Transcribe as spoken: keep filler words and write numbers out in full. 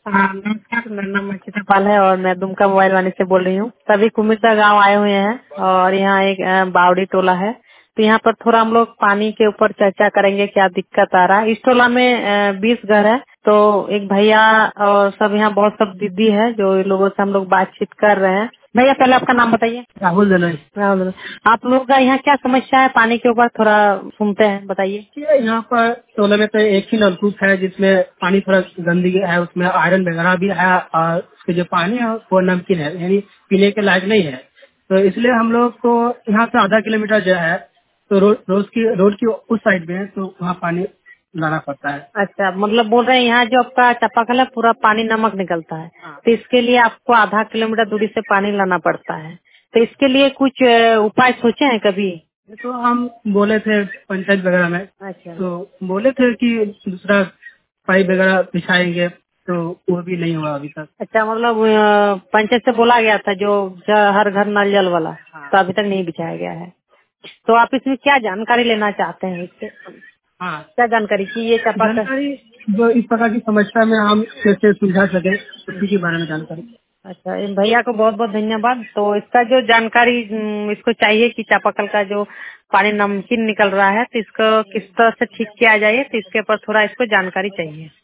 हाँ, नमस्कार। मेरा नाम अंकिता पाल है और मैं दुमका मोबाइल वाले से बोल रही हूँ। सभी कुमिरदा गांव आए हुए हैं और यहाँ एक अ, बावड़ी टोला है। तो यहाँ पर थोड़ा हम लोग पानी के ऊपर चर्चा करेंगे, क्या दिक्कत आ रहा है। इस टोला में बीस घर है। तो एक भैया और सब यहाँ बहुत सब दीदी है जो इन लोगों से हम लोग बातचीत कर रहे हैं। भैया पहले आपका नाम बताइए। राहुल दलोई। राहुल दलोई। आप लोगों का यहाँ क्या समस्या है पानी के ऊपर, थोड़ा सुनते हैं, बताइए। ये यहाँ पर टोले में तो एक ही नलकूप है जिसमें पानी थोड़ा गंदगी है, उसमें आयरन वगैरह भी है और उसके जो पानी है वो नमकीन है, यानी पीने के लायक नहीं है। तो इसलिए हम लोग को यहाँ से आधा किलोमीटर जो है तो रो, रोज की रोड की उस साइड में है, तो वहाँ पानी लाना पड़ता है। अच्छा, मतलब बोल रहे हैं यहाँ जो आपका चापाकल है पूरा पानी नमक निकलता है। हाँ। तो इसके लिए आपको आधा किलोमीटर दूरी से पानी लाना पड़ता है। तो इसके लिए कुछ अ, उपाय सोचे हैं कभी? ये तो हम बोले थे पंचायत वगैरह में, अच्छा तो बोले थे कि दूसरा पाइप वगैरह बिछाएंगे, तो वो भी नहीं हुआ अभी तक। अच्छा, मतलब अ, पंचायत से बोला गया था जो ज- हर घर नल जल वाला, हाँ। तो अभी तक नहीं बिछाया गया है। तो आप इसमें क्या जानकारी लेना चाहते हैं इससे? हाँ, क्या जानकारी की ये चापाकल? जानकारी जो इस प्रकार की समस्या में हम कैसे सुलझा सके उसी के बारे में जानकारी। अच्छा, इन भैया को बहुत बहुत धन्यवाद। तो इसका जो जानकारी हम्म, इसको चाहिए कि चापाकल का जो पानी नमकीन निकल रहा है तो इसको किस तरह से ठीक किया जाए, तो इसके ऊपर थोड़ा इसको जानकारी चाहिए।